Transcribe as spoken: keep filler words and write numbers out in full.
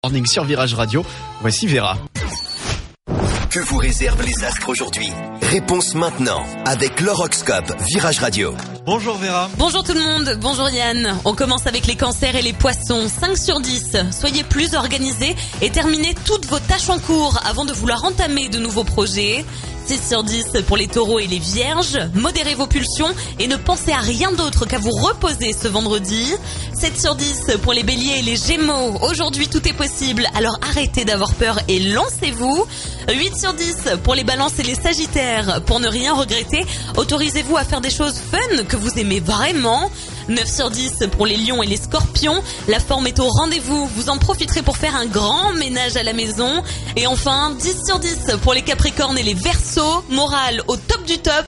Morning sur Virage Radio, voici Vera. Que vous réservent les astres aujourd'hui? Réponse maintenant avec l'horoscope Virage Radio. Bonjour Vera. Bonjour tout le monde, bonjour Yann. On commence avec les cancers et les poissons. cinq sur dix. Soyez plus organisés et terminez toutes vos tâches en cours avant de vouloir entamer de nouveaux projets. six sur dix pour les taureaux et les vierges. Modérez vos pulsions et ne pensez à rien d'autre qu'à vous reposer ce vendredi. sept sur dix pour les béliers et les gémeaux. Aujourd'hui tout est possible, alors arrêtez d'avoir peur et lancez-vous. huit sur dix pour les balances et les sagittaires. Pour ne rien regretter, autorisez-vous à faire des choses fun que vous aimez vraiment. neuf sur dix pour les lions et les scorpions. La forme est au rendez-vous, vous en profiterez pour faire un grand ménage à la maison. Et enfin, dix sur dix pour les capricornes et les verseaux. Morale au top du top.